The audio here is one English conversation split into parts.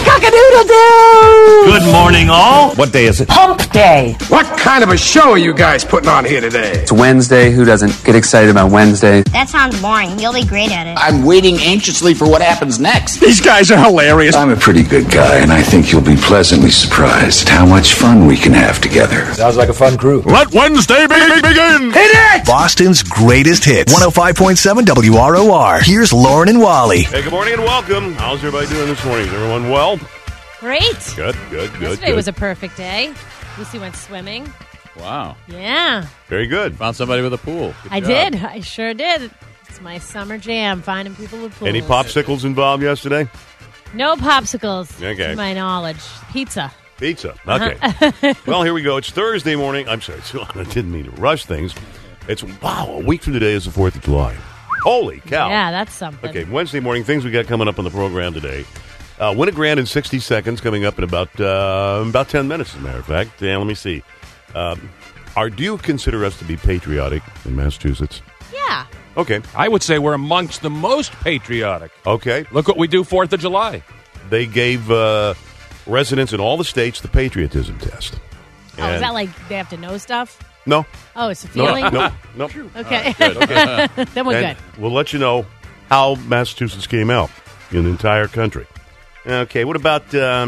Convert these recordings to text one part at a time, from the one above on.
Cock-a-doodle-doo! Good morning, all. What day is it? Hump Day. What kind of a show are you guys putting on here today? It's Wednesday. Who doesn't get excited about Wednesday? That sounds boring. You'll be great at it. I'm waiting anxiously for what happens next. These guys are hilarious. I'm a pretty good guy, and I think you'll be pleasantly surprised at how much fun we can have together. Sounds like a fun crew. Let Wednesday begin. Hit it! Boston's greatest hits. 105.7 WROR. Here's Lauren and Wally. Hey, good morning and welcome. How's everybody doing this morning? Is everyone well? Great. Good. Yesterday was a perfect day. Lucy went swimming. Wow. Yeah. Very good. Found somebody with a pool. Good I job. did. I sure did. It's my summer jam, finding people with pools. Any popsicles involved yesterday? No popsicles, Okay. to my knowledge. Pizza. Pizza. Okay. Well, here we go. It's Thursday morning. I'm sorry. I didn't mean to rush things. It's, a week from today is the 4th of July. Holy cow. Yeah, that's something. Okay, Wednesday morning, things we got coming up on the program today. Win a grand in 60 seconds coming up in about 10 minutes, as a matter of fact. Yeah, let me see. Do you consider us to be patriotic in Massachusetts? Yeah. Okay. I would say we're amongst the most patriotic. Okay. Look what we do 4th of July. They gave residents in all the states the patriotism test. Oh, is that like they have to know stuff? No. Oh, it's a feeling? No. Okay. Okay. Then we're good. We'll let you know how Massachusetts came out in the entire country. Okay, what about,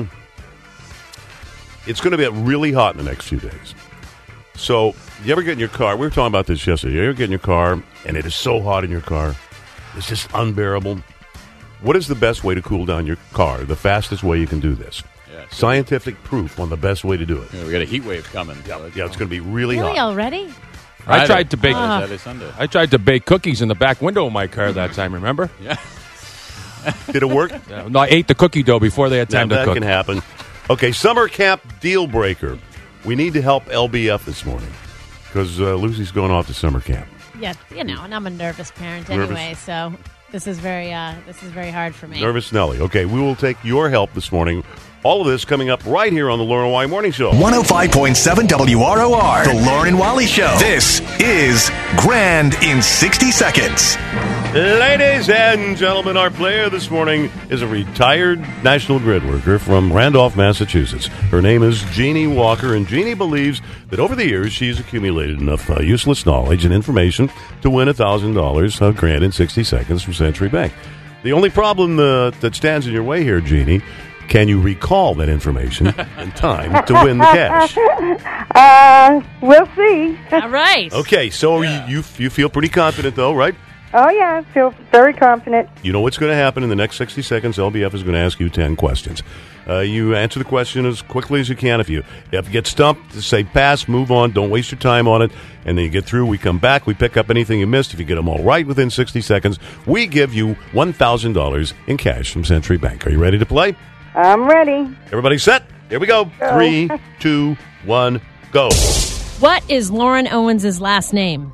it's going to get really hot in the next few days. So, you ever get in your car, we were talking about this yesterday, you ever get in your car, and it is so hot in your car, it's just unbearable. What is the best way to cool down your car, the fastest way you can do this? Yeah, Scientific proof on the best way to do it. Yeah, we got a heat wave coming. Yeah, it's going to be really Really hot. already? I tried to bake. Saturday, Sunday. I tried to bake cookies in the back window of my car that time. Remember? Yeah. Did it work? No, I ate the cookie dough before they had time to that cook. can happen. Okay, summer camp deal breaker. We need to help LBF this morning because Lucy's going off to summer camp. Yeah, and I'm a nervous parent Nervous? anyway, so this is very hard for me. Nervous Nelly. Okay, we will take your help this morning. All of this coming up right here on the Lauren and Wally Morning Show. 105.7 WROR. The Lauren and Wally Show. This is Grand in 60 Seconds. Ladies and gentlemen, our player this morning is a retired National Grid worker from Randolph, Massachusetts. Her name is Jeannie Walker, and Jeannie believes that over the years she's accumulated enough useless knowledge and information to win $1,000, a grand in 60 seconds from Century Bank. The only problem that stands in your way here, Jeannie, can you recall that information in time to win the cash? We'll see. All right. Okay, so you feel pretty confident, though, right? Oh, yeah, I feel very confident. You know what's going to happen in the next 60 seconds. LBF is going to ask you 10 questions. You answer the question as quickly as you can. If you get stumped, just say pass, move on, don't waste your time on it. And then you get through, we come back, we pick up anything you missed. If you get them all right within 60 seconds, we give you $1,000 in cash from Century Bank. Are you ready to play? I'm ready. Everybody set? Here we go. 3, 2, 1, go. What is Lauren Owens' last name?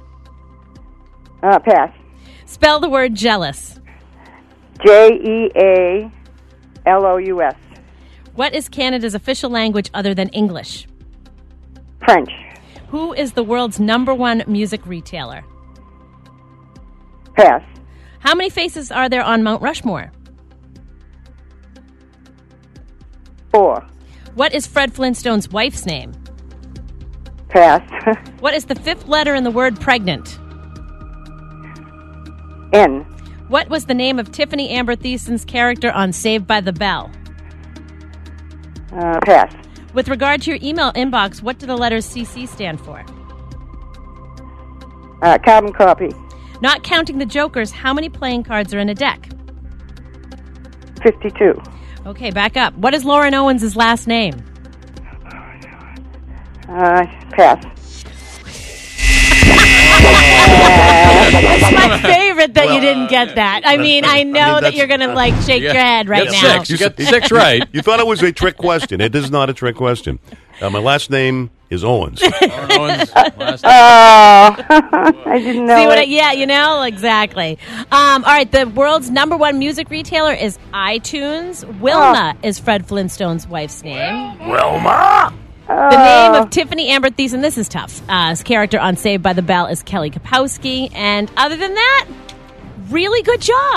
Pass. Spell the word jealous. Jealous. What is Canada's official language other than English? French. Who is the world's #1 music retailer? Pass. How many faces are there on Mount Rushmore? 4. What is Fred Flintstone's wife's name? Pass. What is the 5th letter in the word pregnant? N. What was the name of Tiffany Amber Thiessen's character on Saved by the Bell? Pass. With regard to your email inbox, what do the letters CC stand for? Carbon copy. Not counting the jokers, how many playing cards are in a deck? 52. Okay, back up. What is Lauren Owens' last name? Pass. It's my favorite that you didn't get that. I mean, I know that you're going to, shake your head right now. You got 6 right. You thought it was a trick question. It is not a trick question. My last name is Owens. Owens, last I didn't know. See what exactly. All right, the world's #1 music retailer is iTunes. Wilma is Fred Flintstone's wife's name. Wilma! The name of Tiffany Amber Thiessen, this is tough, his character on Saved by the Bell is Kelly Kapowski. And other than that, really good job.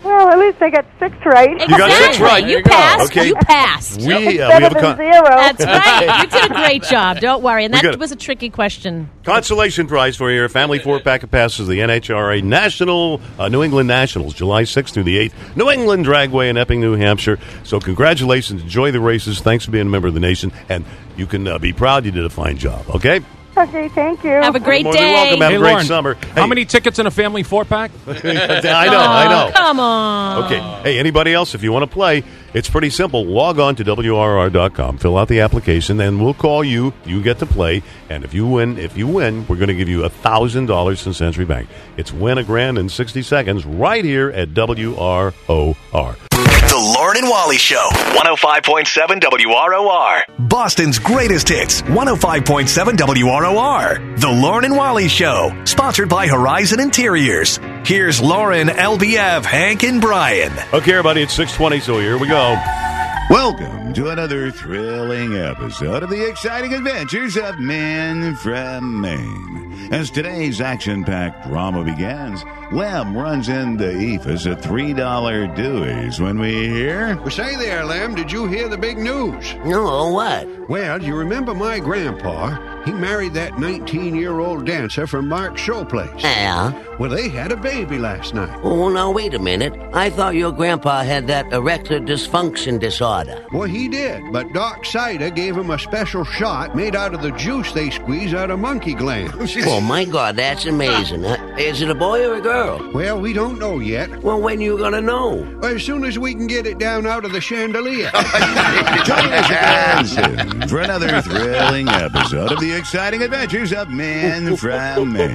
Well, at least I got 6 right. You got 6 right. You passed. Okay. You passed. We Better have than 0. That's right. You did a great job. Don't worry. And We got that it. was a tricky question. consolation prize for your family 4-pack of passes to the NHRA National New England Nationals, July 6th through the 8th, New England Dragway in Epping, New Hampshire. So congratulations. Enjoy the races. Thanks for being a member of the nation. And you can be proud you did a fine job, okay? Okay, thank you. Have a great More than day. welcome. Have Hey, a great Lauren, summer. How Hey. many tickets in a family 4-pack? I know. Come on. Okay. Hey, anybody else, if you want to play, it's pretty simple. Log on to WRR.com, fill out the application, then we'll call you. You get to play, and if you win, we're going to give you $1,000 in Century Bank. It's Win a Grand in 60 seconds right here at WROR. The Lauren and Wally Show. 105.7 WROR. Boston's greatest hits. 105.7 WROR. The Lauren and Wally Show. Sponsored by Horizon Interiors. Here's Lauren, LBF, Hank, and Brian. Okay, everybody, it's 6:20, so here we go. Welcome to another thrilling episode of the exciting adventures of Men from Maine. As today's action-packed drama begins, Lem runs into Ephus at $3 Dewey's when we hear... Well, say there, Lem, did you hear the big news? No, what? Well, you remember my grandpa? He married that 19-year-old dancer from Mark's show place. Yeah? Well, they had a baby last night. Oh, now, wait a minute. I thought your grandpa had that erectile dysfunction disorder. Well, he did, but Doc Cider gave him a special shot made out of the juice they squeeze out of monkey glands. Oh, my God, that's amazing. Is it a boy or a girl? Well, we don't know yet. Well, when you gonna know? As soon as we can get it down out of the chandelier. Join us again soon for another thrilling episode of the exciting adventures of Men from Maine.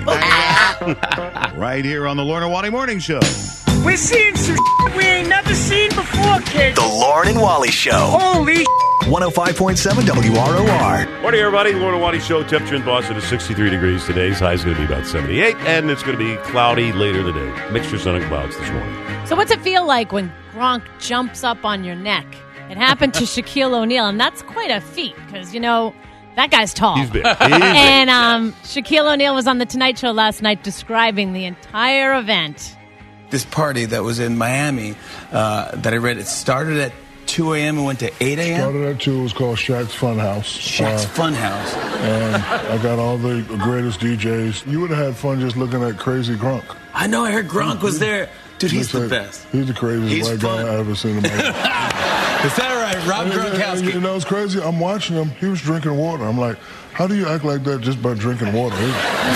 Right here on the Lauren and Wally Morning Show. We're seeing some we ain't never seen before, kids. The Lauren and Wally Show. Holy 105.7 WROR. Morning, everybody. Lauren and Wally Show. Temperature in Boston is 63 degrees. Today's high is going to be about 78, and it's going to be cloudy later in the day. Mixture sun and clouds this morning. So what's it feel like when Gronk jumps up on your neck? It happened to Shaquille O'Neal, and that's quite a feat because, you know, that guy's tall. He's big. And Shaquille O'Neal was on The Tonight Show last night describing the entire event. This party that was in Miami that I read, it started at 2 a.m. and went to 8 a.m.? Started at 2. It was called Shaq's Funhouse. Shaq's Funhouse. And I got all the greatest DJs. You would have had fun just looking at Crazy Gronk. I know, I heard Gronk was there. Dude, he's the best. He's the craziest white guy I ever seen in my life. Is that right? Rob Gronkowski. You know, it's crazy. I'm watching him. He was drinking water. I'm like, how do you act like that just by drinking water? Oh,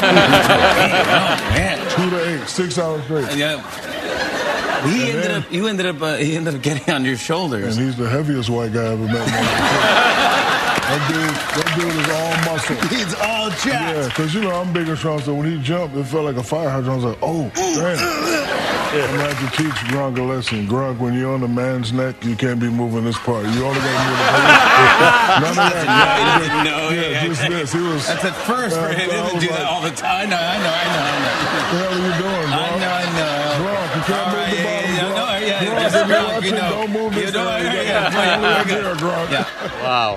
man. 2 to 8, 6 hours straight. Yeah. He ended up getting on your shoulders. And he's the heaviest white guy I ever met in my life. That dude is all muscle. He's all jacked. Yeah, because, you know, I'm big and strong, so when he jumped, it felt like a fire hydrant. I was like, oh, damn. I'm going to have to teach Gronk a lesson. Gronk, when you're on a man's neck, you can't be moving this part. You only got to move the None of that. Just this. He was, that's at first for him to do that all the time. I know. What the hell are you doing, Gronk? I know. Gronk, you can't move the bottom, Gronk. Gronk, don't move this Yeah. Wow.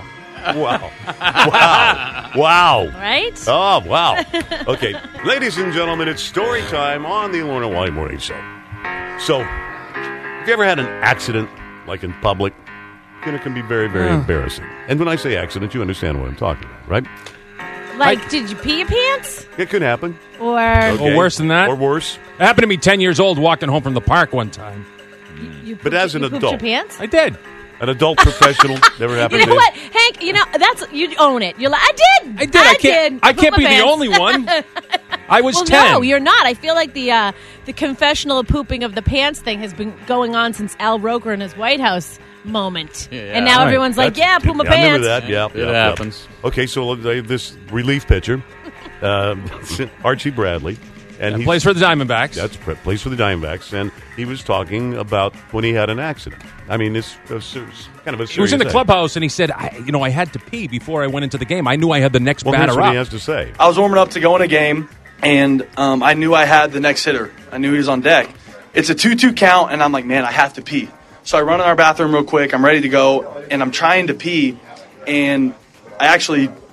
Wow. Right? Oh, wow. Okay. Ladies and gentlemen, it's story time on the Lauren and Wally Morning Show. So, have you ever had an accident, like in public? It can be very, very embarrassing. And when I say accident, you understand what I'm talking about, right? Like, did you pee your pants? It could happen. Or Or worse than that. Or worse. It happened to me 10 years old walking home from the park one time. But as an you pooped adult. your pants? I did. An adult professional never happened You know to what, Hank? You know you own it. You're like, I did. I can't Poop be my the pants. only one. I was well, 10. no, you're not. I feel like the confessional of pooping of the pants thing has been going on since Al Roker and his White House moment, and now everyone's like, "Yeah, poop my I pants." remember that. Yeah, it happens. Okay, so this relief pitcher, Archie Bradley. And he plays for the Diamondbacks. That's plays for the Diamondbacks, and he was talking about when he had an accident. I mean, it's kind of a serious He was in the thing. clubhouse, and he said, I had to pee before I went into the game. I knew I had the next Well, batter here's what up. he has to say. I was warming up to go in a game, and I knew I had the next hitter. I knew he was on deck. It's a 2-2 count, and I'm like, man, I have to pee. So I run in our bathroom real quick. I'm ready to go, and I'm trying to pee, and I actually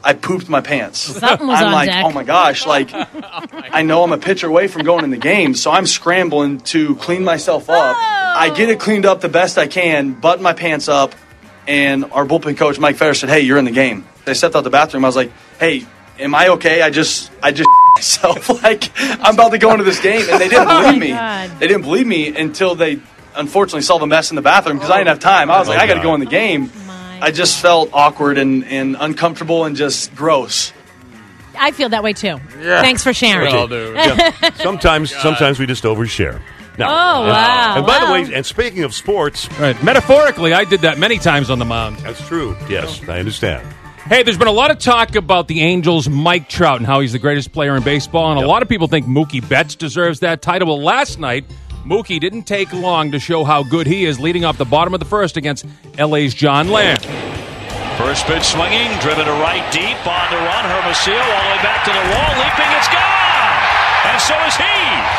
I pooped my pants. Something was I'm on like, deck. oh my gosh, like I know I'm a pitcher away from going in the game, so I'm scrambling to clean myself up. I get it cleaned up the best I can, button my pants up, and our bullpen coach, Mike Fetter, said, hey, you're in the game. I stepped out the bathroom. I was like, hey, am I okay? I just myself. Like, I'm about to go into this game. And they didn't believe me. They didn't believe me until they, unfortunately, saw the mess in the bathroom because I didn't have time. I was like, I got to go in the game. I just felt awkward and uncomfortable and just gross. I feel that way, too. Yeah. Thanks for sharing. We all do. Yeah. Sometimes we just overshare. No. Oh, wow. And by the way, and speaking of sports. Right. Metaphorically, I did that many times on the mound. That's true. Yes, I understand. Hey, there's been a lot of talk about the Angels' Mike Trout and how he's the greatest player in baseball, and a lot of people think Mookie Betts deserves that title. Well, last night, Mookie didn't take long to show how good he is, leading off the bottom of the first against LA's John Lamb. First pitch swinging, driven to right deep, on the run, Hermosillo all the way back to the wall, leaping, it's gone! And so is he!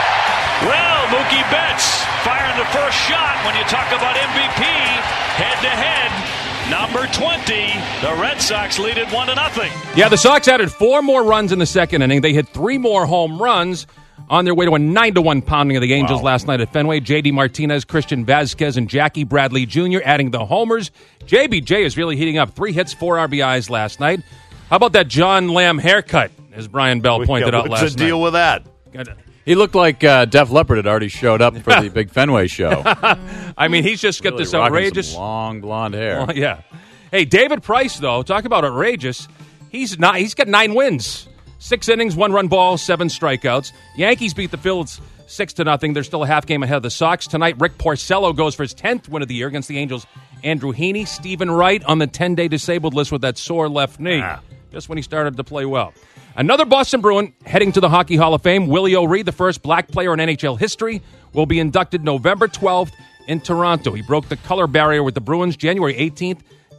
Well, Mookie Betts firing the first shot when you talk about MVP, head-to-head, number 20. The Red Sox lead it 1-0. Yeah, the Sox added 4 more runs in the second inning. They hit 3 more home runs on their way to a 9-1 pounding of the Angels last night at Fenway. J.D. Martinez, Christian Vazquez, and Jackie Bradley Jr. adding the homers. JBJ is really heating up. 3 hits, 4 RBIs last night. How about that John Lamb haircut, as Brian Bell pointed out last night? What's the deal with that? He looked like Def Leppard had already showed up for the big Fenway show. I mean, he's just got really this outrageous some long blonde hair. Yeah. Hey, David Price, though, talk about outrageous. He's got 9 wins. 6 innings, 1 run ball, 7 strikeouts. Yankees beat the Phils 6-0. They're still a half game ahead of the Sox. Tonight, Rick Porcello goes for his 10th win of the year against the Angels. Andrew Heaney, Stephen Wright on the 10-day disabled list with that sore left knee. Just when he started to play well. Another Boston Bruin heading to the Hockey Hall of Fame. Willie O'Ree, the first black player in NHL history, will be inducted November 12th in Toronto. He broke the color barrier with the Bruins January 18th,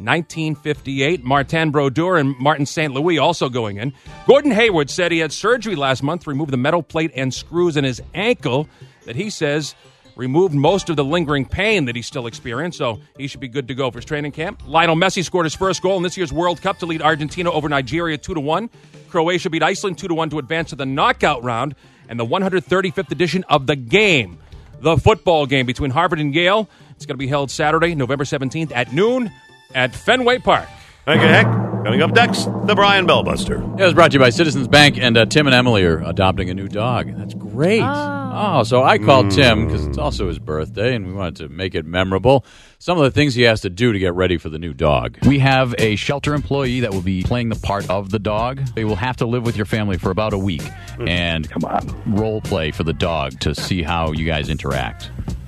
1958. Martin Brodeur and Martin St. Louis also going in. Gordon Hayward said he had surgery last month to remove the metal plate and screws in his ankle that he says removed most of the lingering pain that he still experienced, so he should be good to go for his training camp. Lionel Messi scored his first goal in this year's World Cup to lead Argentina over Nigeria 2-1. Croatia beat Iceland 2-1 to advance to the knockout round and the 135th edition of The Game, the football game between Harvard and Yale. It's going to be held Saturday, November 17th at noon at Fenway Park. Thank you, Heck. Coming up next, the Brian Bell Buster. It was brought to you by Citizens Bank, and Tim and Emily are adopting a new dog. That's great. Oh, so I called Tim because it's also his birthday, and we wanted to make it memorable. Some of the things he has to do to get ready for the new dog. We have a shelter employee that will be playing the part of the dog. They will have to live with your family for about a week and role play for the dog to see how you guys interact.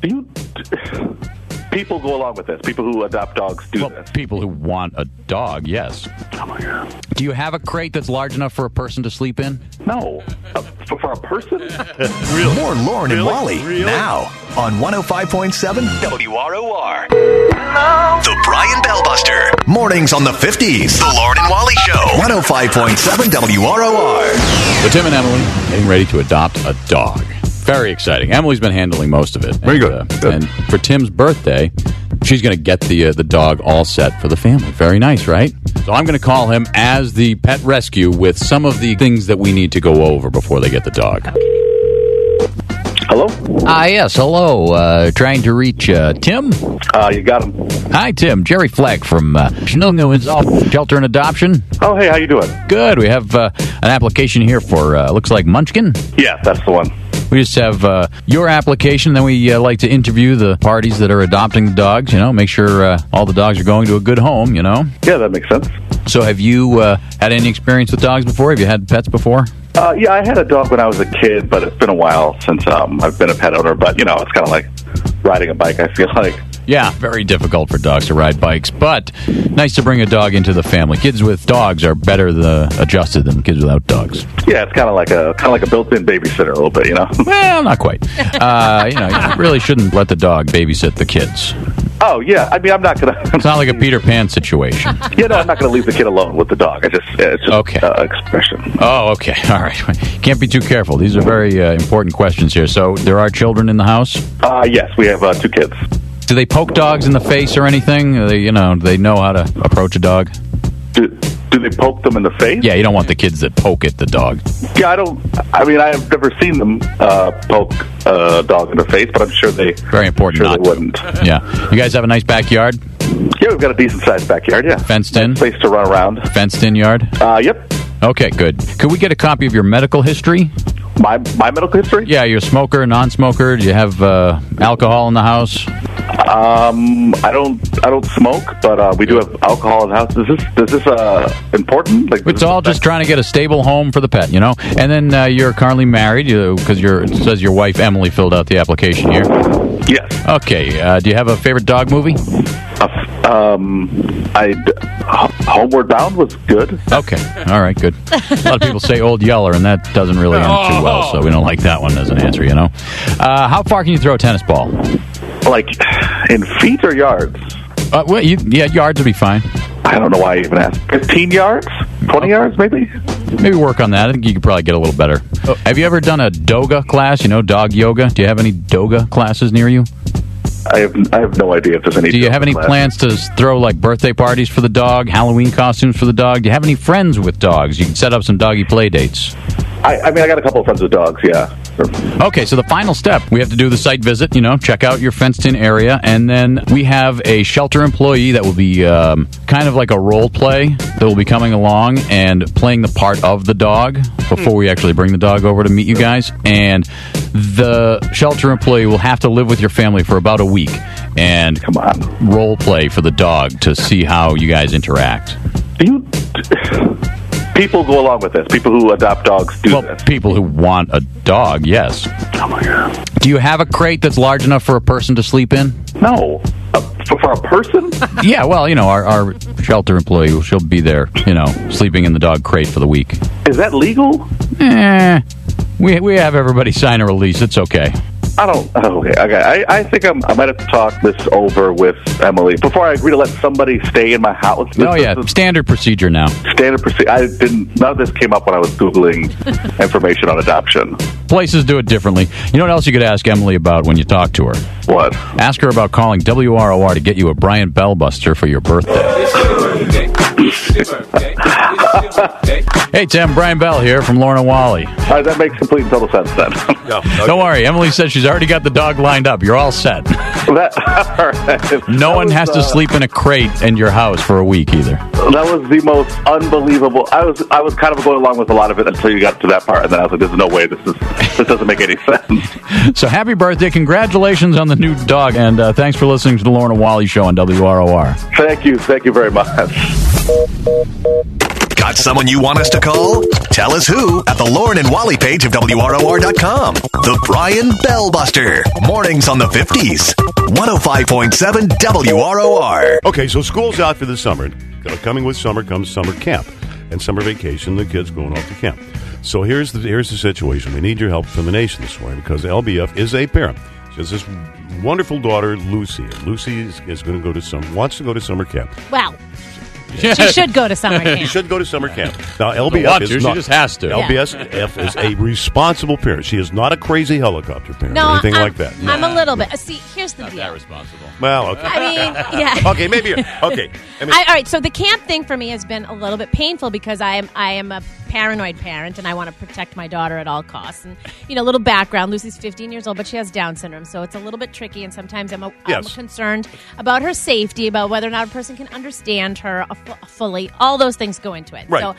People go along with this. People who adopt dogs do this. People who want a dog, yes. Oh, my God. Do you have a crate that's large enough for a person to sleep in? No. For a person? Really? More Lauren and Wally now on 105.7 WROR. The Brian Bell Buster. Mornings on the 50s. The Lauren and Wally Show. 105.7 WROR. So Tim and Emily getting ready to adopt a dog. Very exciting. Emily's been handling most of it. Very good. And for Tim's birthday, she's going to get the dog all set for the family. Very nice, right? So I'm going to call him as the pet rescue with some of the things that we need to go over before they get the dog. Hello? Yes, hello. Trying to reach Tim? You got him. Hi, Tim. Jerry Fleck from Shelter and Adoption. Oh, hey, how you doing? Good. We have an application here for, looks like Munchkin? Yeah, that's the one. We just have your application, then we like to interview the parties that are adopting the dogs, make sure all the dogs are going to a good home, Yeah, that makes sense. So have you had any experience with dogs before? Have you had pets before? Yeah, I had a dog when I was a kid, but it's been a while since I've been a pet owner. But, it's kind of like riding a bike, I feel like. Yeah, very difficult for dogs to ride bikes, but nice to bring a dog into the family. Kids with dogs are better adjusted than kids without dogs. Yeah, it's kind of like a built-in babysitter a little bit, Well, not quite. You really shouldn't let the dog babysit the kids. Oh, yeah. I mean, I'm not going to... It's not like a Peter Pan situation. I'm not going to leave the kid alone with the dog. It's just okay. Expression. Oh, okay. All right. Can't be too careful. These are very important questions here. So there are children in the house? Yes, we have 2 kids. Do they poke dogs in the face or anything? Do they know how to approach a dog? Do they poke them in the face? Yeah, you don't want the kids that poke at the dog. Yeah, I have never seen them poke a dog in the face, but I'm sure they very important. Sure they wouldn't. Yeah, you guys have a nice backyard. Yeah, we've got a decent sized backyard. Yeah, fenced in, place to run around. Fenced in yard. Yep. Okay, good. Could we get a copy of your medical history? My medical history? Yeah, you're a smoker, non-smoker. Do you have alcohol in the house? I don't smoke, but we do have alcohol in the house. Is this important? Like, it's all just trying to get a stable home for the pet, you know. And then you're currently married because it says your wife Emily filled out the application here. Yes. Okay. Do you have a favorite dog movie? Homeward Bound was good. Okay. All right, good. A lot of people say Old Yeller, and that doesn't really end too well, so we don't like that one as an answer, you know. How far can you throw a tennis ball? Like, in feet or yards? Yards would be fine. I don't know why I even asked. 15 yards? 20 yards, maybe? Maybe work on that. I think you could probably get a little better. Have you ever done a Doga class? You know, dog yoga? Do you have any Doga classes near you? I have no idea if there's any. Do you have any plans to throw like birthday parties for the dog, Halloween costumes for the dog? Do you have any friends with dogs? You can set up some doggy play dates. I got a couple of friends with dogs, yeah. Okay, so the final step, we have to do the site visit, you know, check out your fenced-in area, and then we have a shelter employee that will be kind of like a role play that will be coming along and playing the part of the dog before we actually bring the dog over to meet you guys. And the shelter employee will have to live with your family for about a week and role play for the dog to see how you guys interact. People go along with this. People who adopt dogs do this. People who want a dog, yes. Oh, my God. Do you have a crate that's large enough for a person to sleep in? No. For a person? Yeah, well, you know, our shelter employee, she'll be there, you know, sleeping in the dog crate for the week. Is that legal? We have everybody sign a release. It's okay. Okay. I think I might have to talk this over with Emily before I agree to let somebody stay in my house. Standard procedure now. Standard procedure. None of this came up when I was Googling information on adoption. Places do it differently. You know what else you could ask Emily about when you talk to her? What? Ask her about calling WROR to get you a Brian Bellbuster for your birthday. Hey, Tim, Brian Bell here from Lorna Wally. That makes complete and total sense then. Don't worry. Emily says she's already got the dog lined up. You're all set. No one has to sleep in a crate in your house for a week either. That was the most unbelievable. I was kind of going along with a lot of it until you got to that part, and then I was like, "There's no way this doesn't make any sense." So happy birthday! Congratulations on the new dog, and thanks for listening to the Lorna Wally Show on WROR. Thank you very much. Got someone you want us to call? Tell us who at the Lauren and Wally page of WROR.com. The Brian Bellbuster. Mornings on the 50s. 105.7 WROR. Okay, so school's out for the summer. Coming with summer comes summer camp and summer vacation. The kids going off to camp. So here's the situation. We need your help from the nation this morning because LBF is a parent. She has this wonderful daughter, Lucy. Lucy is going to wants to go to summer camp. Well, she should go to summer camp. She should go to summer camp. Now, LBF is not. She just has to. LBF is a responsible parent. She is not a crazy helicopter parent or anything like that. No. I'm a little bit. See, here's the deal. Not that responsible. Well, okay. I mean, yeah. Okay, maybe. Okay. All right. So the camp thing for me has been a little bit painful because I am a paranoid parent and I want to protect my daughter at all costs. And you know, little background: Lucy's 15 years old, but she has Down syndrome, so it's a little bit tricky. And sometimes I'm concerned about her safety, about whether or not a person can understand her fully. All those things go into it. Right. So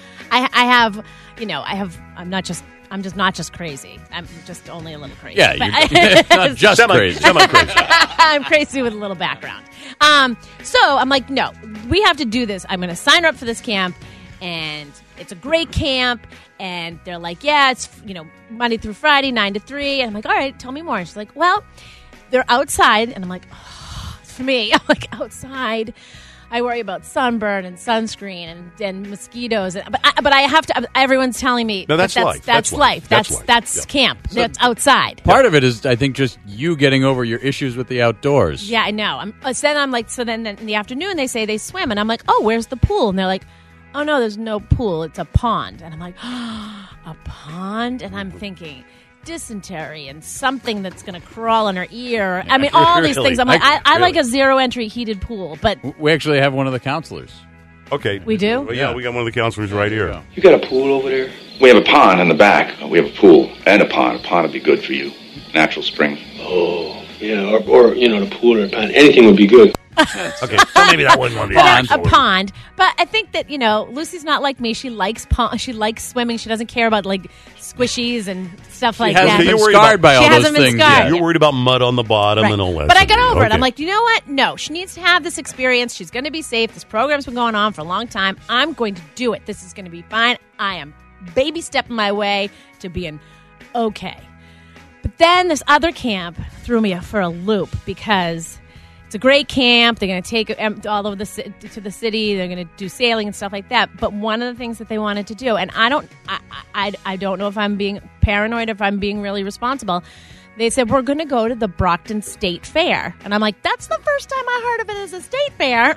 I'm just not just crazy. I'm just only a little crazy. Yeah, you're not just crazy. Semi-crazy. I'm crazy with a little background. So I'm like, no, we have to do this. I'm going to sign her up for this camp, and it's a great camp. And they're like, yeah, it's Monday through Friday, 9 to 3. And I'm like, all right, tell me more. And she's like, well, they're outside. And I'm like, for me, I'm like, outside. I worry about sunburn and sunscreen and mosquitoes. But I have to. Everyone's telling me no, that's life. That's life. That's camp. So that's outside. Part of it is, I think, just you getting over your issues with the outdoors. Yeah, I know. So then in the afternoon they say they swim, and I'm like, oh, where's the pool? And they're like, oh no, there's no pool. It's a pond. And I'm like, a pond? And I'm thinking dysentery and something that's going to crawl in her ear. I mean, all these things. I'm like, I like a zero-entry heated pool. But we actually have one of the counselors Okay. We do? Well, yeah, we got one of the counselors right here. You got a pool over there? We have a pond in the back. We have a pool and a pond. A pond would be good for you. Natural spring. Oh, yeah, or the pool or a pond. Anything would be good. Okay, so maybe that wasn't one of the A pond. But I think that, Lucy's not like me. She likes she likes swimming. She doesn't care about, squishies and stuff like that. She hasn't been scarred by all those things. Yeah. You're worried about mud on the bottom and all that. But I got over it. Okay. I'm like, you know what? No, she needs to have this experience. She's going to be safe. This program's been going on for a long time. I'm going to do it. This is going to be fine. I am baby stepping my way to being okay. But then this other camp threw me for a loop because it's a great camp. They're going to take all over to the city. They're going to do sailing and stuff like that. But one of the things that they wanted to do, and I don't know if I'm being paranoid or if I'm being really responsible. They said, we're going to go to the Brockton State Fair. And I'm like, that's the first time I heard of it as a state fair.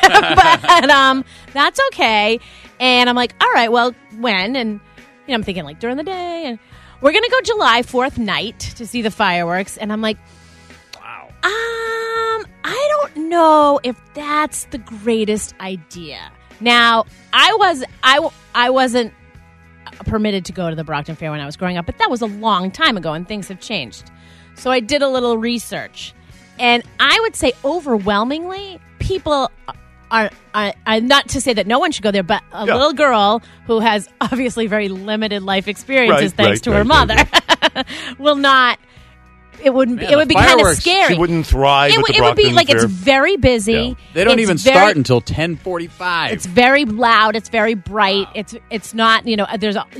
But that's okay. And I'm like, all right, well, when? And I'm thinking during the day. And we're going to go July 4th night to see the fireworks. And I'm like, wow. I don't know if that's the greatest idea. Now, I wasn't permitted to go to the Brockton Fair when I was growing up, but that was a long time ago, and things have changed. So I did a little research, and I would say overwhelmingly, people are not to say that no one should go there, but a little girl who has obviously very limited life experiences thanks to her mother will not. It wouldn't. Man, it would be kind of scary. She wouldn't thrive. It would be Fair. It's very busy. Yeah. They don't even start until 10:45. It's very loud. It's very bright. Wow. It's not. There's a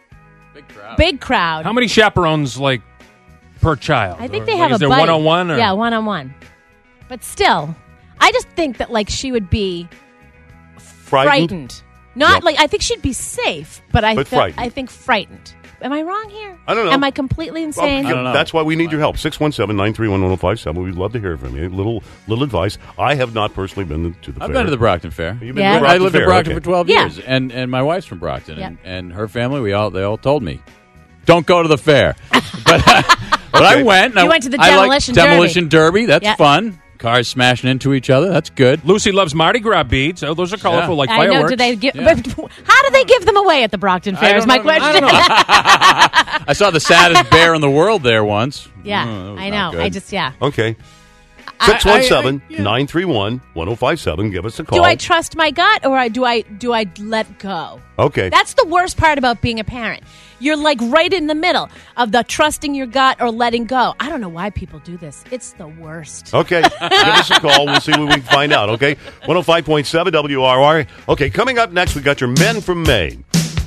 big crowd. How many chaperones per child? I think they have is a there buddy. 1-on-1? Yeah, 1-on-1. But still, I just think that she would be frightened. Not I think she'd be safe, but I think frightened. Am I wrong here? I don't know. Am I completely insane? Well, I don't know. That's why we need your help. 617-931-1057. We'd love to hear from you. Little advice. I have not personally been to the fair. I've been to the Brockton Fair. You've been to the Brockton I lived in Brockton for 12 years, and my wife's from Brockton, and her family. They all told me, don't go to the fair. But I went. You went to the Demolition Derby. That's fun. Cars smashing into each other. That's good. Lucy loves Mardi Gras beads. Oh, those are colorful like fireworks. I know. How do they give them away at the Brockton Fair? Is my question. I don't know. I saw the saddest bear in the world there once. Yeah, I know. Okay. 617-931-1057. Give us a call. Do I trust my gut or do I let go? Okay. That's the worst part about being a parent. You're right in the middle of the trusting your gut or letting go. I don't know why people do this. It's the worst. Okay. Give us a call. We'll see what we can find out. Okay. 105.7 WRR. Okay. Coming up next, we got your men from Maine.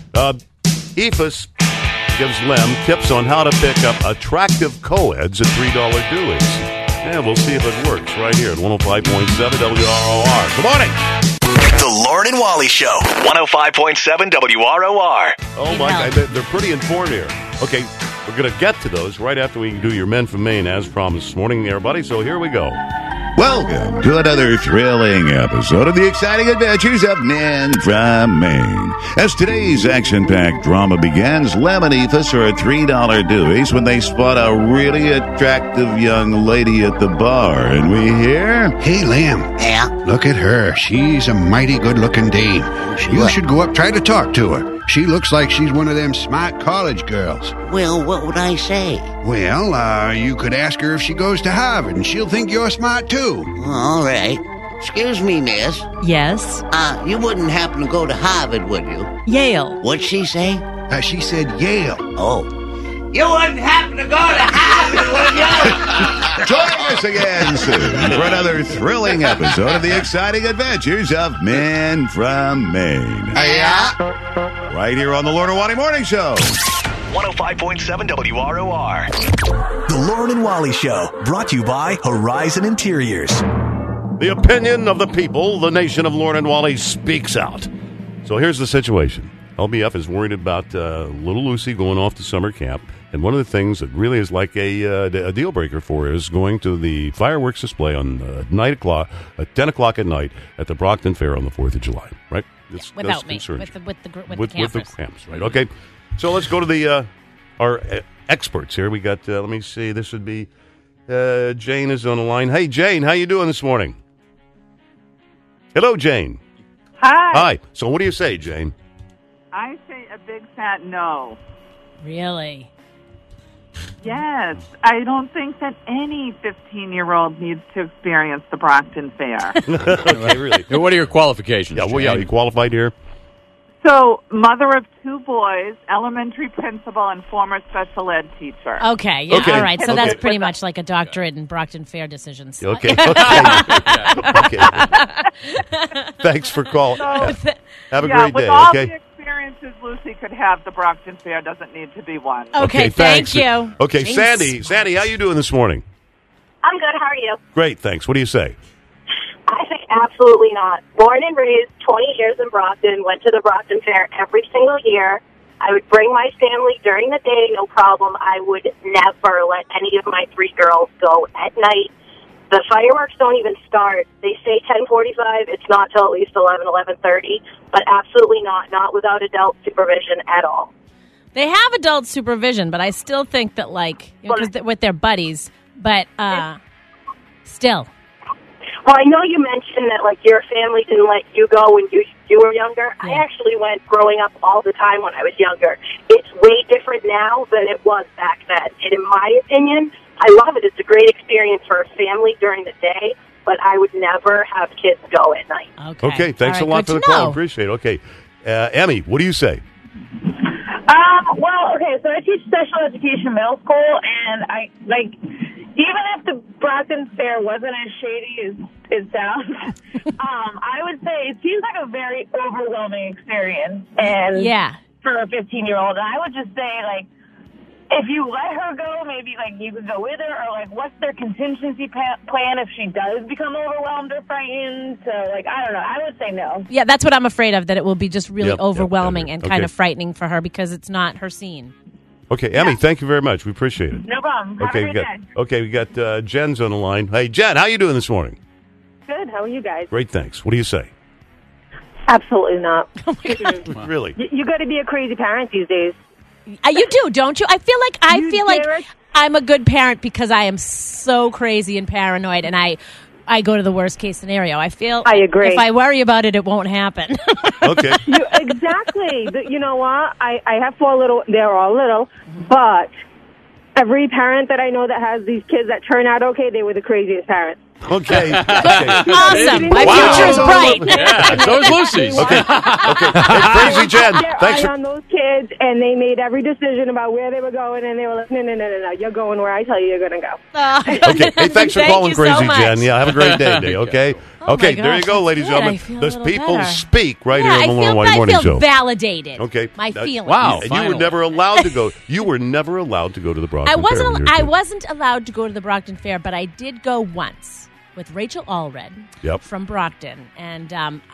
EFUS gives Lem tips on how to pick up attractive co-eds at $3 duties. And we'll see if it works right here at 105.7 WROR. Good morning. The Lauren and Wally Show. 105.7 WROR. Oh, my God. They're pretty informed here. Okay, we're going to get to those right after we do your Men from Maine, as promised this morning, everybody. So here we go. Welcome to another thrilling episode of the exciting adventures of Men from Maine. As today's action-packed drama begins, Lem and EFUS are at $3 duties when they spot a really attractive young lady at the bar. And we hear... Hey, Lem. Yeah? Look at her. She's a mighty good-looking dame. You should go up try to talk to her. She looks like she's one of them smart college girls. Well, what would I say? Well, you could ask her if she goes to Harvard, and she'll think you're smart, too. All right. Excuse me, miss. Yes? You wouldn't happen to go to Harvard, would you? Yale. What'd she say? She said Yale. Oh. You wouldn't happen to go to Harvard, would you? Join us again soon for another thrilling episode of the exciting adventures of Men from Maine. Yeah? Right here on the Lauren and Wally Morning Show. 105.7 WROR. The Lauren and Wally Show, brought to you by Horizon Interiors. The opinion of the people, the nation of Lauren and Wally speaks out. So here's the situation. LBF is worried about little Lucy going off to summer camp. And one of the things that really is like a deal breaker for her is going to the fireworks display on 10 o'clock at night at the Brockton Fair on the 4th of July. Right? Without me. With the camps. Right. Okay. So let's go to our experts here. We got, let me see, this would be Jane is on the line. Hey, Jane, how you doing this morning? Hello, Jane. Hi. Hi. So what do you say, Jane? I say a big fat no. Really? Yes. I don't think that any 15-year-old needs to experience the Brockton Fair. Okay, really. What are your qualifications? Yeah, well, yeah, you qualified here? So, mother of 2 boys, elementary principal, and former special ed teacher. Okay, yeah, Okay. all right. So Okay. that's pretty much like a doctorate in Brockton Fair decisions. Okay. Okay. Thanks for calling. So, Have a yeah, great with day, all okay? the experiences Lucy could have, the Brockton Fair doesn't need to be one. Okay, thanks. thank you. Okay, Thanks. Sandy, how you doing this morning? I'm good. How are you? Great, thanks. What do you say? I say absolutely not. Born and raised 20 years in Brockton, went to the Brockton Fair every single year. I would bring my family during the day, no problem. I would never let any of my 3 girls go at night. The fireworks don't even start. They say 10:45. It's not till at least 11:30. But absolutely not without adult supervision at all. They have adult supervision, but I still think that, like, with their buddies, but still. Well, I know you mentioned that, like, your family didn't let you go when you were younger. I actually went growing up all the time when I was younger. It's way different now than it was back then. And in my opinion, I love it. It's a great experience for a family during the day, but I would never have kids go at night. Okay, thanks a lot for the call. Appreciate it. Okay. Emmy, what do you say? Well, okay, so I teach special education middle school, and I, like, even if the Brockton Fair wasn't as shady as it sounds, I would say it seems like a very overwhelming experience. And for a 15-year-old, and I would just say, like, if you let her go, maybe, like, you could go with her, or, like, what's their contingency plan if she does become overwhelmed or frightened? So, like, I don't know. I would say no. Yeah, that's what I'm afraid of, that it will be just really overwhelming and kind Okay. of frightening for her because it's not her scene. Okay, Emmy, thank you very much. We appreciate it. No problem. Have Okay, a great day. we got Jen's on the line. Hey, Jen, how you doing this morning? Good. How are you guys? Great, thanks. What do you say? Absolutely not. Really? You got to be a crazy parent these days. You do, don't you? I feel like I'm a good parent because I am so crazy and paranoid, and I go to the worst case scenario. I agree. If I worry about it, it won't happen. Okay. Exactly. You know what? I have 4 little. They're all little, but every parent that I know that has these kids that turn out okay, they were the craziest parents. Okay. Awesome. My future is bright. Yeah, so is Lucy's. Okay. Hey, crazy Jen. Thanks Eye for... on those kids, and they made every decision about where they were going, and they were like, no, you're going where I tell you you're going to go. Okay. Hey, thanks for calling, you so Crazy much. Jen. Yeah, have a great day, okay? Oh Okay, my there you gosh, go, ladies and good. I gentlemen. feel a Those little people better. speak right Yeah, here on the I Lauren White feel Morning Show. validated. Okay. My feelings. Wow, And you were never allowed to go. You were never allowed to go to the Brockton I wasn't. Fair when you were a I kid. wasn't allowed to go to the Brockton Fair, but I did go once with Rachel Allred from Brockton, and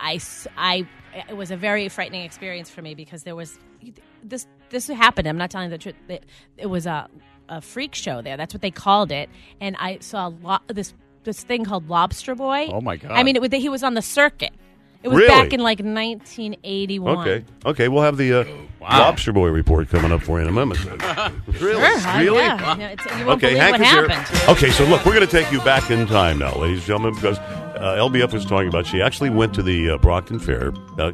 it was a very frightening experience for me because there was this happened. I'm not telling the truth. It was a freak show there. That's what they called it, and I saw this thing called Lobster Boy. Oh my God! I mean, he was on the circuit. It was Really? back in like 1981. Okay, we'll have the Lobster Boy report coming up for you in a moment. Really? Really? Yeah. No, you won't believe Hank what is here. happened. Okay, so look, we're going to take you back in time now, ladies and gentlemen, because LBF was talking about she actually went to the Brockton Fair,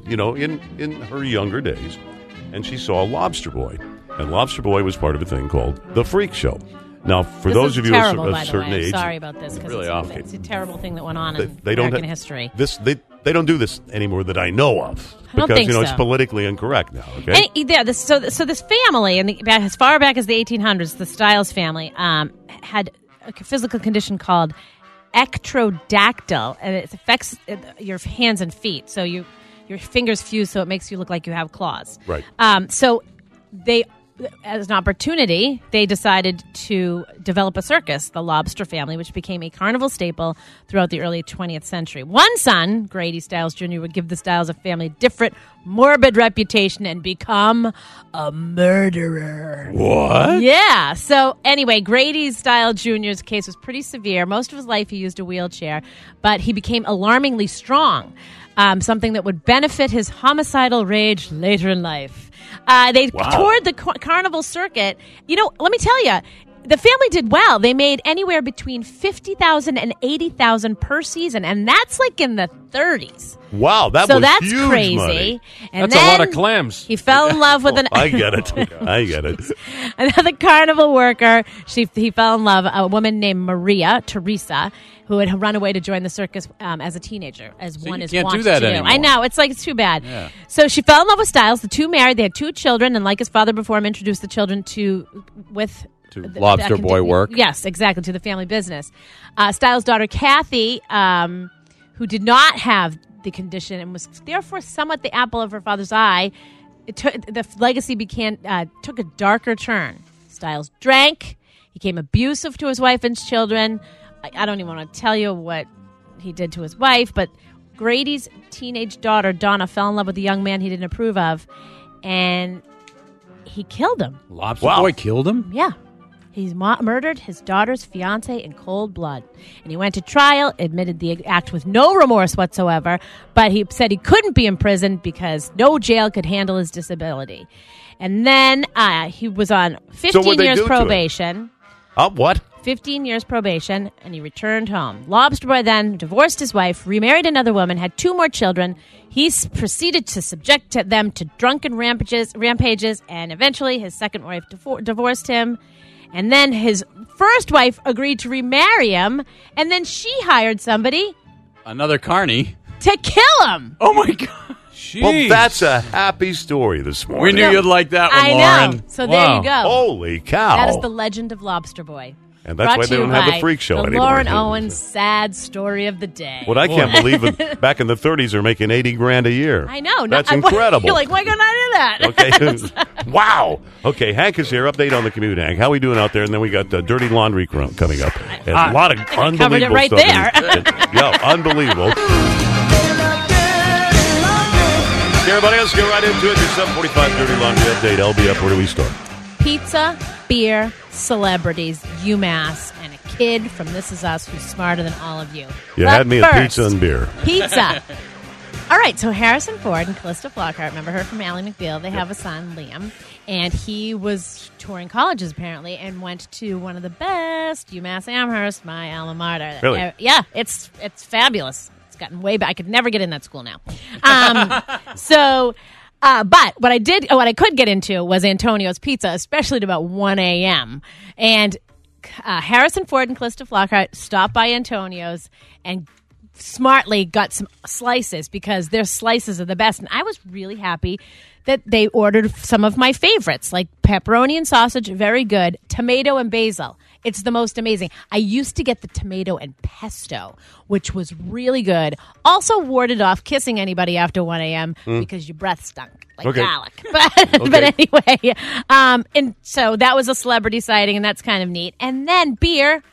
in her younger days, and she saw Lobster Boy. And Lobster Boy was part of a thing called The Freak Show. Now, for This those is of you terrible, of by a the certain way. I'm age, sorry about this because it's a terrible thing that went on in American history. They don't do this anymore that I know of. I don't Because think it's so. politically incorrect now. Okay. So this family, as far back as the 1800s, the Stiles family had a physical condition called ectrodactyl, and it affects your hands and feet. So your fingers fuse, so it makes you look like you have claws. Right. So they, as an opportunity, they decided to develop a circus, the Lobster family, which became a carnival staple throughout the early 20th century. One son, Grady Stiles Jr., would give the Stiles family a different, morbid reputation and become a murderer. What? Yeah. So anyway, Grady Stiles Jr.'s case was pretty severe. Most of his life he used a wheelchair, but he became alarmingly strong, something that would benefit his homicidal rage later in life. They toured the carnival circuit. Let me tell you, the family did well. They made anywhere between $50,000 and $80,000 per season, and that's like in the 30s. Wow, that's huge crazy. Money. And that's a lot of clams. He fell in love with I get it. I get it. Another carnival worker. He fell in love, a woman named Maria Teresa, who had run away to join the circus as a teenager, as one is can't wont do that to do. anymore. I know, it's too bad. Yeah. So she fell in love with Styles. The two married. They had 2 children, and like his father before him, introduced the children to Lobster Boy work. Yes, exactly, to the family business. Styles' daughter Kathy, who did not have the condition and was therefore somewhat the apple of her father's eye, the legacy took a darker turn. Styles drank. He became abusive to his wife and children. I don't even want to tell you what he did to his wife, but Grady's teenage daughter, Donna, fell in love with a young man he didn't approve of, and he killed him. Lobster Boy killed him? Yeah. He murdered his daughter's fiance in cold blood. And he went to trial, admitted the act with no remorse whatsoever, but he said he couldn't be imprisoned because no jail could handle his disability. And then he was on 15 years probation. What? 15 years probation, and he returned home. Lobster Boy then divorced his wife, remarried another woman, had 2 more children. He proceeded to subject them to drunken rampages, and eventually his second wife divorced him. And then his first wife agreed to remarry him, and then she hired somebody Another carny. to kill him. Oh, my God. Well, that's a happy story this morning. We knew you'd like that one, I Lauren. know. So there you go. Holy cow. That is the legend of Lobster Boy. And that's Brought why to they you don't have the by freak show the anymore. Lauren Owens sad story of the day. What I can't believe is back in the 30s, they're making $80,000 a year. I know. That's incredible. You're like, why couldn't I do that? Okay. Wow. Okay, Hank is here. Update on the commute, Hank. How are we doing out there? And then we got dirty laundry coming up. And a lot of unbelievable covered it right stuff. there. Yeah, unbelievable. Okay, everybody, let's get right into it. Your 745 Dirty Laundry Update. LB up. Where do we start? Pizza, beer, celebrities, UMass, and a kid from This Is Us who's smarter than all of you. You But had me at first, pizza and beer. Pizza. All right, so Harrison Ford and Callista Flockhart, remember her from Ally McBeal, they have a son, Liam, and he was touring colleges apparently and went to one of the best, UMass Amherst, my alma mater. Really? Yeah, it's fabulous. It's gotten way back. I could never get in that school now. But what I could get into was Antonio's Pizza, especially at about 1 a.m. And Harrison Ford and Callista Flockhart stopped by Antonio's and smartly got some slices because their slices are the best. And I was really happy that they ordered some of my favorites, like pepperoni and sausage, very good, tomato and basil. It's the most amazing. I used to get the tomato and pesto, which was really good. Also warded off kissing anybody after 1 a.m. because your breath stunk like garlic. But anyway, and so that was a celebrity sighting, and that's kind of neat. And then beer,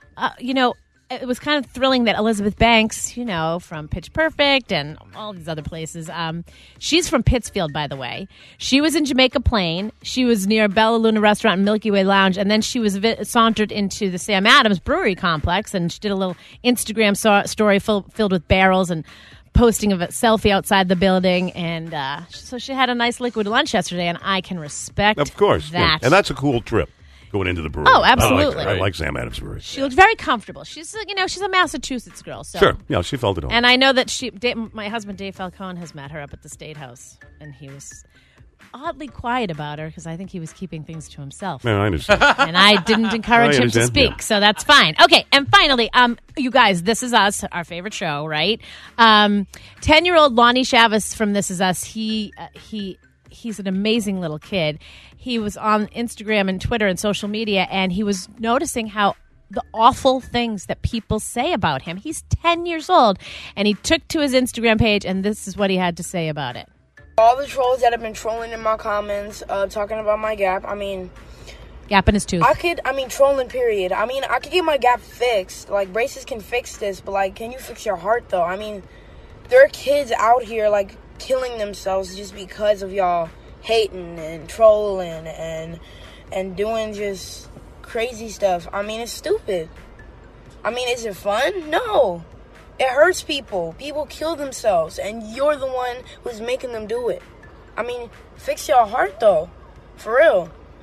it was kind of thrilling that Elizabeth Banks, from Pitch Perfect and all these other places. She's from Pittsfield, by the way. She was in Jamaica Plain. She was near Bella Luna Restaurant and Milky Way Lounge. And then she was sauntered into the Sam Adams Brewery Complex. And she did a little Instagram story filled with barrels and posting of a selfie outside the building. And so she had a nice liquid lunch yesterday. And I can respect Of course. that. Yeah. And that's a cool trip. Going into the brewery. Oh, absolutely. I like Sam Adams Brewery. She looked very comfortable. She's a Massachusetts girl. So. Sure. Yeah, she felt at home. And I know that my husband, Dave Falcone, has met her up at the State House. And he was oddly quiet about her because I think he was keeping things to himself. Yeah, I understand. And I didn't encourage him to speak. So that's fine. Okay. And finally, you guys, This Is Us, our favorite show, right? 10-year-old Lonnie Chavez from This Is Us, he's an amazing little kid. He was on Instagram and Twitter and social media, and he was noticing how the awful things that people say about him. He's 10 years old, and he took to his Instagram page, and this is what he had to say about it. All the trolls that have been trolling in my comments, talking about my gap, Gap in his tooth. Trolling, period. I could get my gap fixed. Like, braces can fix this, but, can you fix your heart, though? There are kids out here, killing themselves just because of y'all hating and trolling and doing just crazy stuff. It's stupid. Is it fun? No. It hurts people. People kill themselves, and you're the one who's making them do it. Fix your heart, though. For real.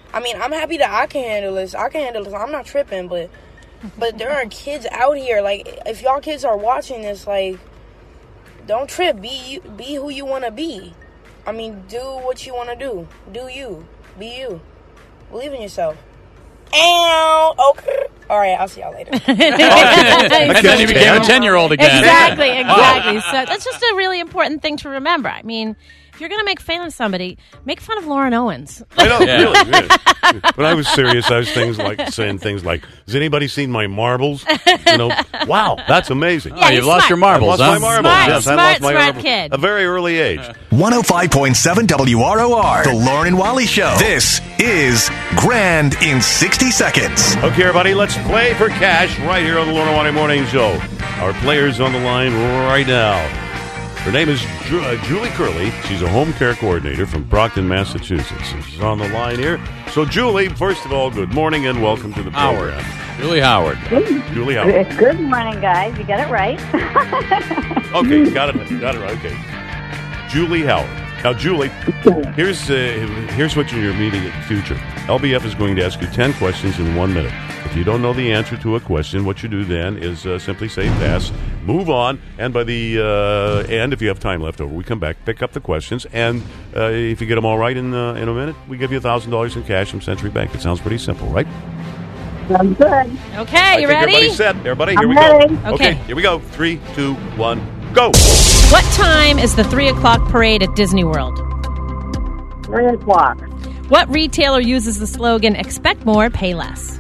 I mean, I'm happy that I can handle this. I'm not tripping, but there are kids out here. Like, if y'all kids are watching this, like, don't trip. Be who you want to be. I mean, do what you want to do. Do you. Be you. Believe in yourself. Ow! Okay. All right, I'll see y'all later. And then he became a 10-year-old again. Exactly. So that's just a really important thing to remember. I mean, if you're going to make fun of somebody, make fun of Lauren Owens. I know, really. When I was serious, I was saying things like, has anybody seen my marbles? Wow, that's amazing. Yeah, you've lost your marbles, I lost my marbles. Smart, I lost my smart marbles kid. at a very early age. 105.7 WROR, The Lauren and Wally Show. This is Grand in 60 Seconds. Okay, everybody, let's play for cash right here on the Lauren and Wally Morning Show. Our player's on the line right now. Her name is Julie Curley. She's a home care coordinator from Brockton, Massachusetts. She's on the line here. So, Julie, first of all, good morning and welcome to the program. Julie Howard. Julie Howard. Good morning, guys. You got it right. Okay, got it right. Okay. Julie Howard. Now, Julie, here's what you're meeting in the future. LBF is going to ask you 10 questions in 1 minute. If you don't know the answer to a question, what you do then is simply say pass, move on, and by the end, if you have time left over, we come back, pick up the questions, and if you get them all right in a minute, we give you $1,000 in cash from Century Bank. It sounds pretty simple, right? Sounds good. Okay, you ready? Everybody's set. Everybody, here I'm we ready. go. Okay. Here we go. 3, 2, 1, go. What time is the 3 o'clock parade at Disney World? 3 o'clock. What retailer uses the slogan, expect more, pay less?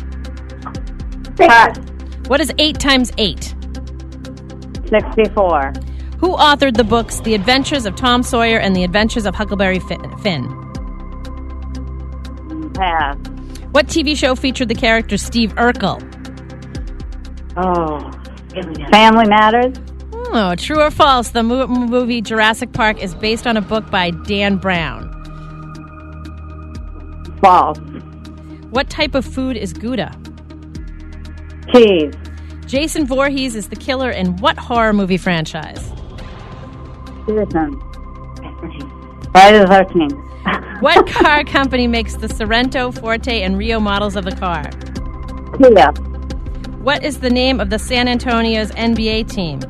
Pass. What is 8 times 8? 64. Who authored the books The Adventures of Tom Sawyer and The Adventures of Huckleberry Finn? Pass. What TV show featured the character Steve Urkel? Family Matters. Oh, true or false? The movie Jurassic Park is based on a book by Dan Brown. False. What type of food is Gouda? Cheese. Jason Voorhees is the killer in what horror movie franchise? Citizen. Friday the 13th. What car company makes the Sorento, Forte, and Rio models of the car? Kia. What is the name of the San Antonio's NBA team?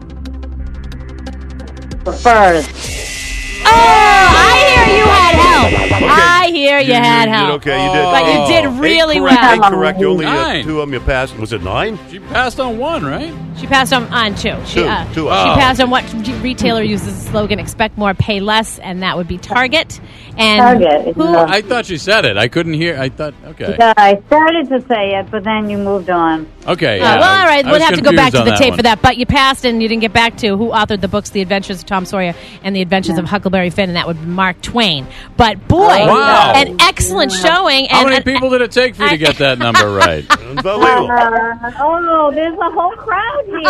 Spurs. Oh, I hear you had help. I hear you had help. Okay, you did. But you did really 8 well. correct. You only 9. 2 of them you passed. Was it 9? She passed on 1, right? She passed on 2. She passed on what retailer uses the slogan, expect more, pay less, and that would be Target. And Target. I thought she said it. I couldn't hear. I thought, okay. Yeah, I started to say it, but then you moved on. Okay. well, all right. I We'll was have to go back to confused the on tape one. for that. But you passed, and you didn't get back to who authored the books, The Adventures of Tom Sawyer and The Adventures of Huckleberry Finn, and that would be Mark Twain. But boy, Wow. an excellent showing. How And many people did it take for you to get that number right? Unbelievable. There's a whole crowd here.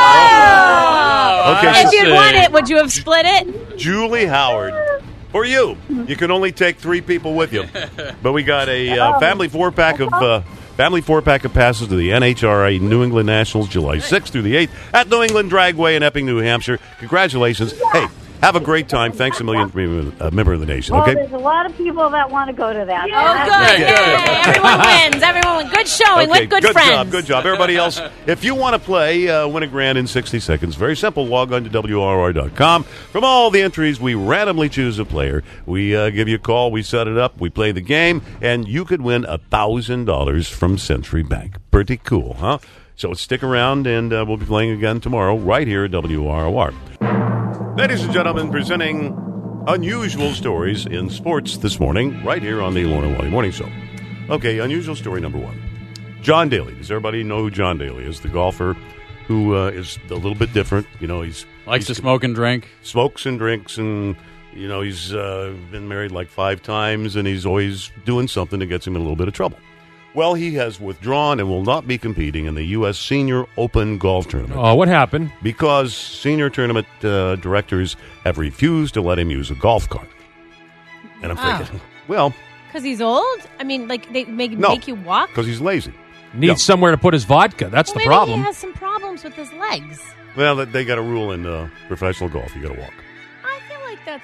Okay, if so you'd won it, would you have split it? Julie Howard. For you, you can only take 3 people with you, but we got a family 4-pack of passes to the NHRA New England Nationals, July 6th through the 8th at New England Dragway in Epping, New Hampshire. Congratulations! Hey, have a great time. Thanks a million for being a member of the nation. Well, Okay. there's a lot of people that want to go to that. Oh, good. Yay. Everyone wins. Everyone wins. Good showing with good friends. Good job. Everybody else, if you want to play, win a grand in 60 seconds. Very simple. Log on to WRR.com. From all the entries, we randomly choose a player. We give you a call. We set it up. We play the game. And you could win $1,000 from Century Bank. Pretty cool, huh? So stick around, and we'll be playing again tomorrow right here at WROR. Ladies and gentlemen, presenting unusual stories in sports this morning, right here on the Lauren and Wally Morning Show. Okay, unusual story number 1. John Daly. Does everybody know who John Daly is? The golfer who is a little bit different. You know, he's Likes to smoke and drink. Smokes and drinks, and you know, he's been married like 5 times, and he's always doing something that gets him in a little bit of trouble. Well, he has withdrawn and will not be competing in the U.S. Senior Open Golf Tournament. Oh, what happened? Because senior tournament directors have refused to let him use a golf cart. And I'm thinking, well... Because he's old? I mean, like, they make you walk? Because he's lazy. Needs somewhere to put his vodka. That's the maybe problem. He has some problems with his legs. Well, they got a rule in professional golf. You got to walk. I feel like that's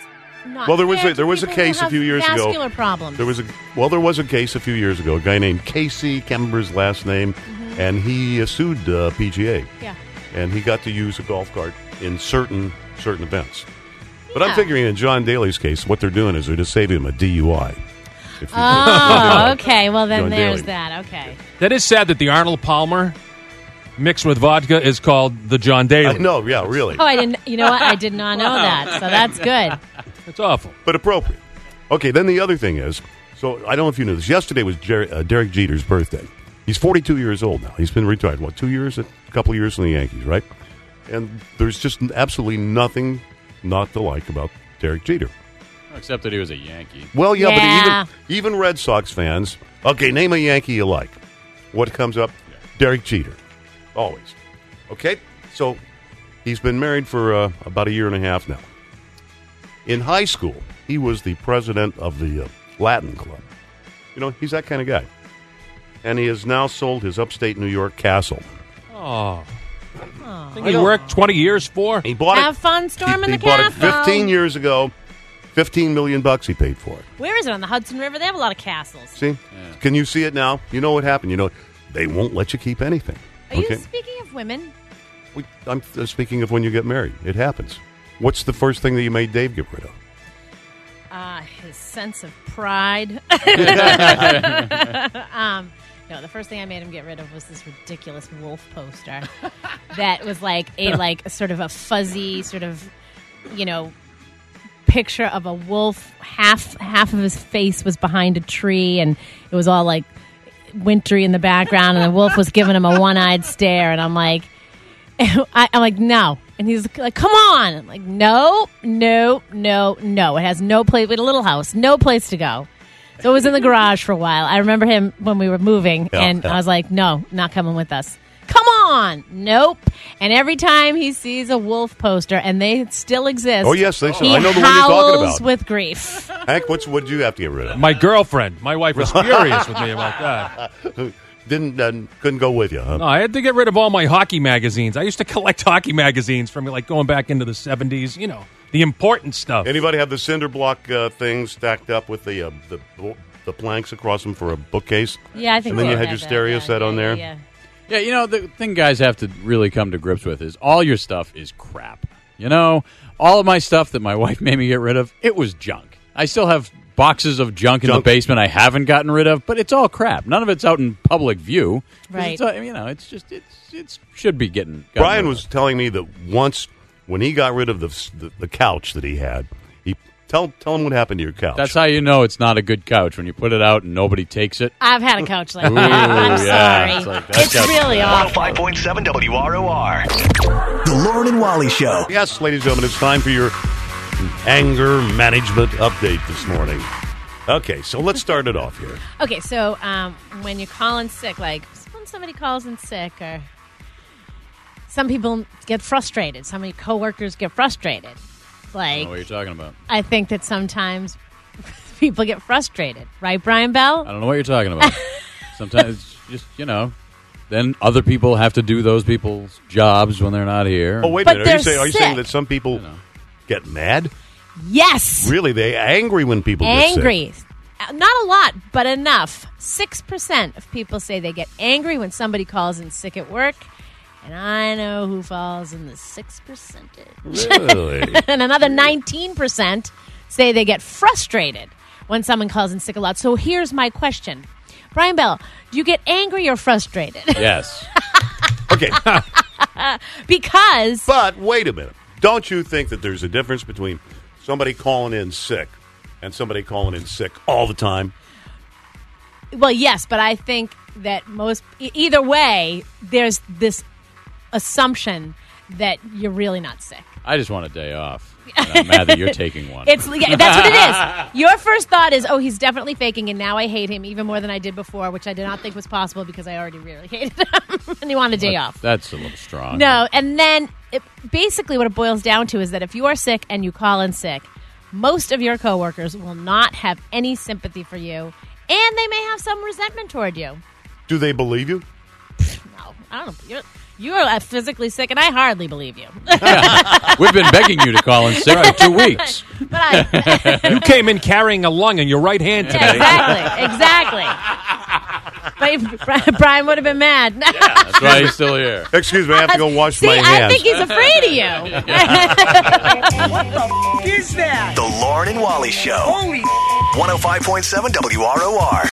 not Well, there fair was to a people who case a have few years ago. vascular problems. There was a case a few years ago. A guy named Casey, can't remember his last name, and he sued PGA. Yeah. And he got to use a golf cart in certain events. But I'm Yeah. figuring in John Daly's case, what they're doing is they're just saving him a DUI. If you- Oh, okay. Well, then John there's Daly. that. Okay. That is sad that the Arnold Palmer mixed with vodka is called the John Daly. No, yeah, really. Oh, I didn't. You know what? I did not know that. So that's good. It's awful. But appropriate. Okay, then the other thing is, so I don't know if you knew this. Yesterday was Derek Jeter's birthday. He's 42 years old now. He's been retired, 2 years? A couple of years from the Yankees, right? And there's just absolutely nothing not to like about Derek Jeter. Except that he was a Yankee. Well, yeah, Yeah. but even Red Sox fans, okay, name a Yankee you like. What comes up? Derek Jeter. Always. Okay? So he's been married for about a year and a half now. In high school, he was the president of the Latin Club. You know, he's that kind of guy. And he has now sold his upstate New York castle. Oh. I think he worked 20 years for. He bought Have fun storming he the bought it castle. 15 years ago. $15 million he paid for it. Where is it? On the Hudson River? They have a lot of castles. See? Can you see it now? You know what happened. You know, they won't let you keep anything. Are you speaking of women? I'm speaking of when you get married. It happens. What's the first thing that you made Dave get rid of? His sense of pride. No, the first thing I made him get rid of was this ridiculous wolf poster that was like a sort of a fuzzy sort of, picture of a wolf. Half of his face was behind a tree, and it was all like wintry in the background, and the wolf was giving him a one-eyed stare, and I'm like, no. And he's like, come on. I'm like, no. It has no place. We had a little house, no place to go. So it was in the garage for a while. I remember him when we were moving, I was like, no, not coming with us. Come on. Nope. And every time he sees a wolf poster, and they still exist. Oh, yes, they still. He I know the one you're talking howls about. with grief. Hank, what did you have to get rid of? My girlfriend. My wife was furious with me about that. Couldn't go with you, huh? No, I had to get rid of all my hockey magazines. I used to collect hockey magazines from going back into the 70s. You know, the important stuff. Anybody have the cinder block things stacked up with the planks across them for a bookcase? Yeah, I think And then we you had had your that, stereo set on there? Yeah. Yeah, the thing guys have to really come to grips with is all your stuff is crap. All of my stuff that my wife made me get rid of, it was junk. I still have boxes of junk in the basement I haven't gotten rid of, but it's all crap. None of it's out in public view. Right. It's just it should be gotten Brian rid was telling me that once when he got rid of the couch that he had, he tell him what happened to your couch. That's how you know it's not a good couch, when you put it out and nobody takes it. I've had a couch like Ooh, that. I'm yeah. sorry. It's like, It's really awful. 105.7 WROR. The Lauren and Wally Show. Yes, ladies and gentlemen, it's time for your anger management update this morning. Okay, so let's start it off here. Okay, so when you're calling sick, like when somebody calls in sick, or some people get frustrated. Some of your coworkers get frustrated. I don't Like, know what you're talking about. I think that sometimes people get frustrated, right, Brian Bell? I don't know what you're talking about. Sometimes it's just, then other people have to do those people's jobs when they're not here. Oh, wait a But minute. Are you they're saying sick. that some people get mad? Yes. Really? They angry when people get sick? Angry. Not a lot, but enough. 6% of people say they get angry when somebody calls in sick at work. And I know who falls in the 6%. Really? And another 19% say they get frustrated when someone calls in sick a lot. So here's my question. Brian Bell, do you get angry or frustrated? Yes. Okay. Because... But wait a minute. Don't you think that there's a difference between somebody calling in sick and somebody calling in sick all the time? Well, yes, but I think that either way, there's this assumption that you're really not sick. I just want a day off. And I'm mad that you're taking one. That's what it is. Your first thought is, oh, he's definitely faking, and now I hate him even more than I did before, which I did not think was possible because I already really hated him, and you want a day off. That's a little strong. No, and then basically what it boils down to is that if you are sick and you call in sick, most of your coworkers will not have any sympathy for you, and they may have some resentment toward you. Do they believe you? No, I don't know. You're physically sick, and I hardly believe you. We've been begging you to call in sick for 2 weeks. You came in carrying a lung in your right hand today. Exactly. But Brian would have been mad. That's why he's still here. Excuse me, I have to go wash my hands. I think he's afraid of you. What the f*** is that? The Lauren and Wally Show. Holy 105.7 WROR.